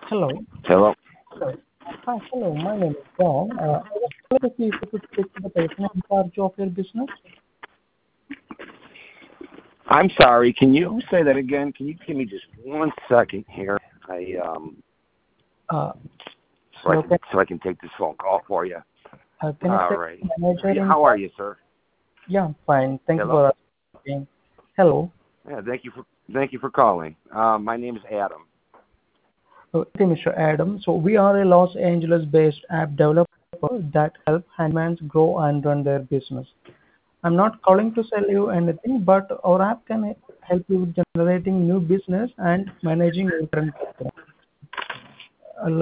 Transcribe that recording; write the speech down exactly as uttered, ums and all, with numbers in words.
Hello. Hello. Hello. Hi, hello. My name is John. Uh, I was calling to see if you could speak to the person in charge of your business. I'm sorry. Can you say that again? Can you give me just one second here? I um Uh, so I Hello. can Can, so I can take this phone call for you. uh, can I All speak right. to the manager in How are charge? you, sir? Yeah, I'm fine. Thank you Hello. for asking. Hello. Yeah. Thank you for thank you for calling. Um, my name is Adam. Uh, Okay, Mister Adam. So we are a Los Angeles-based app developer that help handmans grow and run their business. I'm not calling to sell you anything, but our app can help you with generating new business and managing your current customer.